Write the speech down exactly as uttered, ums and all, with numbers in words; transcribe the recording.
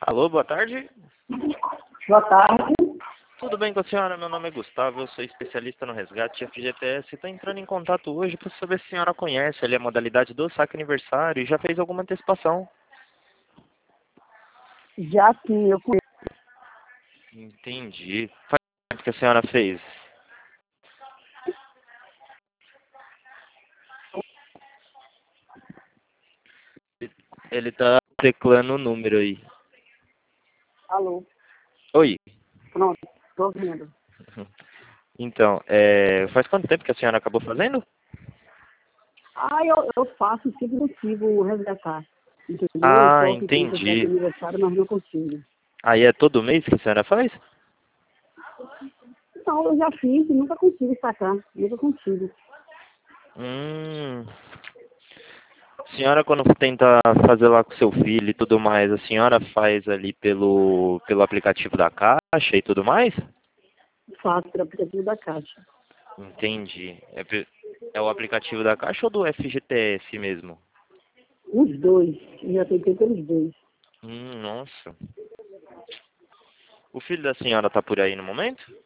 Alô, boa tarde. Boa tarde. Tudo bem com a senhora? Meu nome é Gustavo, eu sou especialista no resgate F G T S. Estou entrando em contato hoje para saber se a senhora conhece ali a modalidade do saque aniversário e já fez alguma antecipação. Já sim, eu conheço. Entendi. Faz tempo que a senhora fez? Ele tá teclando o número aí. Alô. Oi. Pronto, estou ouvindo. Então, é... faz quanto tempo que a senhora acabou fazendo? Ah, eu, eu faço se consigo resgatar. Entendeu? Eu Ah, estou tentando resgatar entendi. aniversário, mas não consigo. Aí é todo mês que a senhora faz? Então, eu já fiz e nunca consigo sacar. Nunca consigo. Hum... A senhora, quando tenta fazer lá com seu filho e tudo mais, a senhora faz ali pelo, pelo aplicativo da Caixa e tudo mais? Faço pelo aplicativo da Caixa. Entendi. É, pe- é o aplicativo da Caixa ou do F G T S mesmo? Os dois. Eu já tentei pelos dois. Hum, nossa. O filho da senhora tá por aí no momento?